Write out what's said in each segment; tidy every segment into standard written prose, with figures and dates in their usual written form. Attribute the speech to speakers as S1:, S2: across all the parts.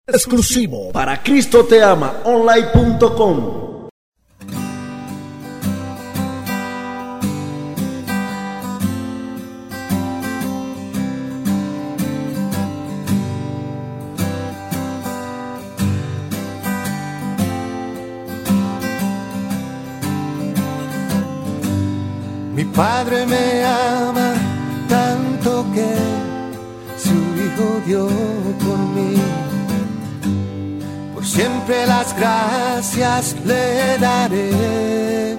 S1: Exclusivo para cristoteamaonline.com.
S2: Mi padre me ama tanto que su hijo dio por mí. Por siempre las gracias le daré.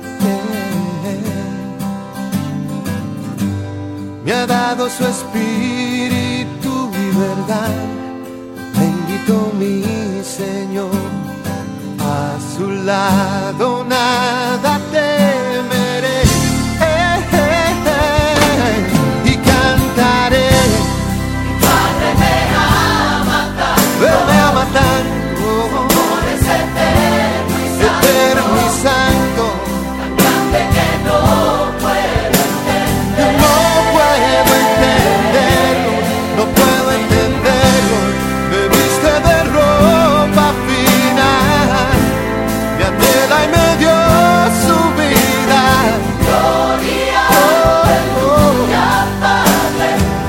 S2: Me ha dado su espíritu y verdad. Bendito mi Señor. A su lado nada temeré. Y cantaré.
S3: Mi Padre me ama tanto.
S2: Él me ama tanto.
S3: Amor es eterno y santo.
S2: Eterno y santo.
S3: Tan grande que no puedo entender.
S2: No puedo entenderlo. No puedo entenderlo. Me viste de ropa fina. Me anhela y me dio su vida.
S3: Gloria, aleluya, Padre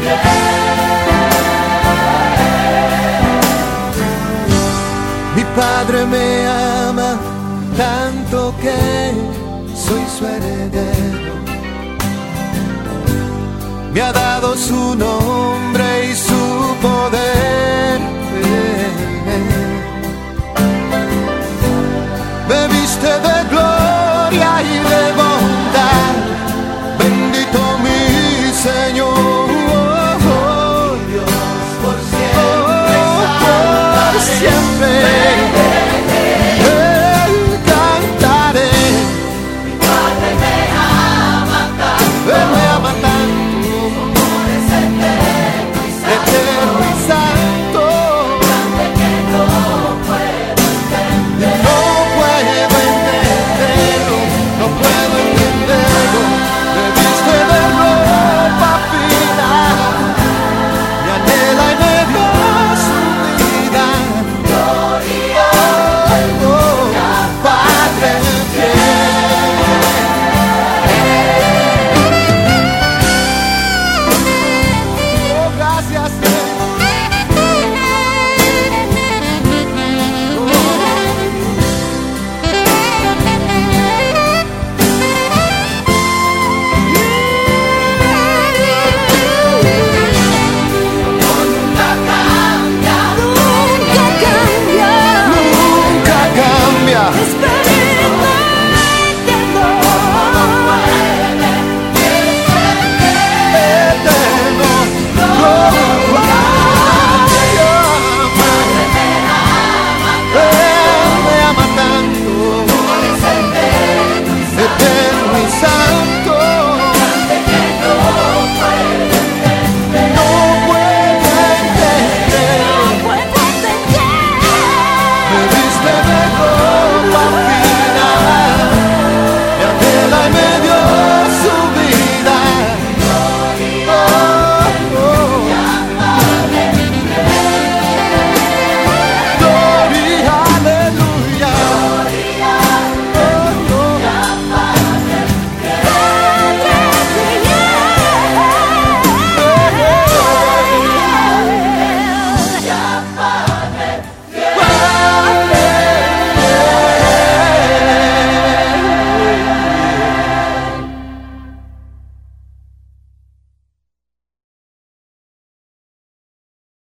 S3: fiel.
S2: Mi padre me ama tanto que soy su heredero. Me ha dado su nombre y su poder.